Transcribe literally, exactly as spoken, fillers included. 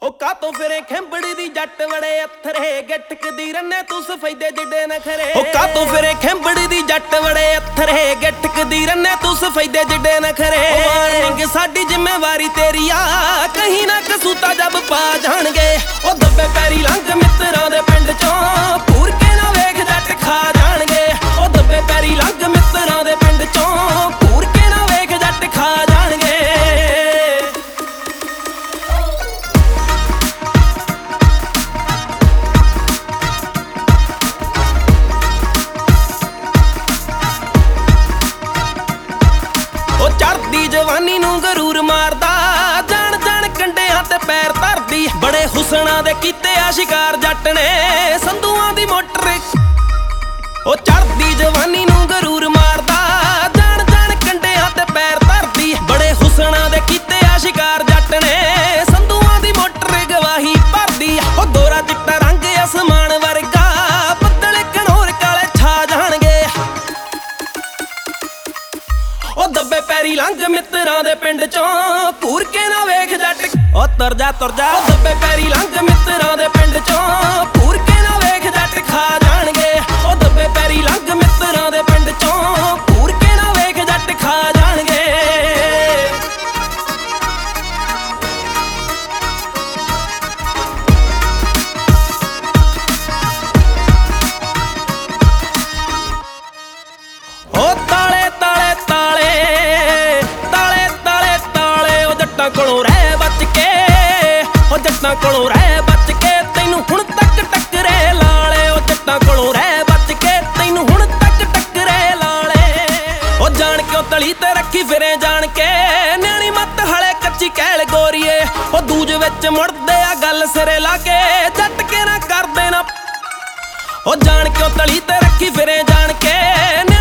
ਉਹ ਕਾਤੋਂ ਫਿਰੇ ਖੰਬੜੀ ਦੀ ਜੱਟ ਵੜੇ ਅਥਰੇ ਗਿੱਟਕਦੀ ਰੰਨੇ ਤੂੰ ਸਫੈਦੇ ਜਿੱਡੇ ਨਖਰੇ ਉਹ ਕਾਤੋਂ ਫਿਰੇ ਖੰਬੜੀ ਦੀ ਜੱਟ ਵੜੇ ਅਥਰੇ ਗਿੱਟਕਦੀ ਰੰਨੇ ਤੂੰ ਸਫੈਦੇ ਜਿੱਡੇ ਨਖਰੇ ਵਾਰਨਿੰਗ ਸਾਡੀ ਜ਼ਿੰਮੇਵਾਰੀ ਤੇਰੀ ਆ ਕਹੀਂ ਨਾ ਕਸੂਤਾ ਜਬ ਪਾ ਜਾਣਗੇ ਉਹ ਦੱਬੇ ਪੈਰੀ ਲੰਘ ਮਿੱਤਰਾਂ ਦੇ ਪਿੰਡ ਚੋਂ ਪੂਰ ਕੇ ਨਾ ਵੇਖ ਜੱਟ ਖਾ ਜਾਣਗੇ ਉਹ ਦੱਬੇ ਪੈਰੀ ਲੰਘ ਮਿੱਤਰਾਂ ਦੇ ਪਿੰਡ ਚੋਂ ਪੂਰ ਕੇ ਨਾ ਵੇਖ ਜੱਟ ਖਾ ਜਾਣਗੇ ਚੜਦੀ ਜਵਾਨੀ ਨੂੰ ਗਰੂਰ ਮਾਰਦਾ ਜਾਣ ਜਾਣ ਕੰਡਿਆਂ ਤੇ ਪੈਰ ਧਰਦੀ ਬੜੇ ਹੁਸਨਾਂ ਦੇ ਕੀਤੇ ਆ ਸ਼ਿਕਾਰ ਜੱਟ ਨੇ ਸੰਧੂਆਂ ਦੀ ਮੋਟਰ ਉਹ ਚੜਦੀ ਜਵਾਨੀ ਨੂੰ ਗਰੂਰ ਮਾਰਦਾ ਜਾਣ ਜਾਣ ਕੰਡਿਆਂ ਤੇ ਪੈਰ ਧਰਦੀ ਬੜੇ ਹੁਸਨਾਂ ਦੇ ਕੀਤੇ ਆ ਸ਼ਿਕਾਰ ਜੱਟ ਨੇ ਸੰਧੂਆਂ ਦੀ ਮੋਟਰ ਗਵਾਹੀ ਭਰਦੀ ਉਹ ਦੋਰਾ ਚਿੱਟਾ ਰੰਗ ਅਸਮਾਨ ਵਰਗਾ ਬੱਦਲ ਕਨੋਰ ਕਾਲੇ ਛਾ ਜਾਣਗੇ ਉਹ ਦੱਬੇ ਪੈਰੀ ਲੰਘ ਮਿੱਤਰਾਂ ਦੇ ਪਿੰਡ ਚੋਂ ਪੂਰ ਕੇ ਨਾ ਵੇਖ ਜੱਟ ਉਹ ਤੁਰ ਜਾ ਤੁਰ ਜਾ ਉਹ ਦੱਬੇ ਪੈਰੀ ਲੰਘ ਮਿੱਤਰਾਂ ਦੇ ਪਿੰਡ ਚੋਂ ਪੂਰ ਕੇ ਨਾ ਵੇਖ ਜੱਟ ਖਾ ਜਾਣਗੇ ਉਹ ਦੱਬੇ ਪੈਰੀ ਲੰਘ ਮਿੱਤਰਾਂ ਦੇ ਪਿੰਡ ਚੋਂ ਪੂਰ ਕੇ ਨਾ ਵੇਖ ਜੱਟ ਖਾ ਜਾਣਗੇ ਉਹ ਤਾਲੇ ਤਾਲੇ ਤਾਲੇ ਤਾਲੇ ਤਾਲੇ ਤਾਲੇ ਉਹ ਜੱਟਾਂ ਕੋਲੋਂ ਰਹਿ ਬਚ ਕੇ ਉਹ ਜੱਟਾਂ ਕੋਲੋਂ ਰਹਿ ਬਚ ਕੇ ਤੈਨੂੰ ਹੁਣ ਤੱਕ ਟੱਕਰੇ ਲਾਲੇ ਉਹ ਜੱਟਾਂ ਕੋਲੋਂ ਰਹਿ ਬਚ ਕੇ ਤੈਨੂੰ ਹੁਣ ਤੱਕ ਟੱਕਰੇ ਲਾਲੇ ਉਹ ਜਾਣ ਕਿਉਂ ਤਲੀ ਤੇ ਰੱਖੀ ਫਿਰੇ ਜਾਣ ਕੇ ਨਿਆਣੀ ਮੱਤ ਹਲੇ ਕੱਚੀ ਕਹਿਲ ਗੋਰੀਏ ਉਹ ਦੂਜ ਵਿੱਚ ਮੁੜਦੇ ਆ ਗੱਲ ਸਿਰੇ ਲਾ ਕੇ ਜੱਟ ਕੇ ਨਾ ਕਰਦੇ ਨਾ ਉਹ ਜਾਣ ਕਿਉਂ ਤਲੀ ਤੇ ਰੱਖੀ ਫਿਰੇ ਜਾਣ ਕੇ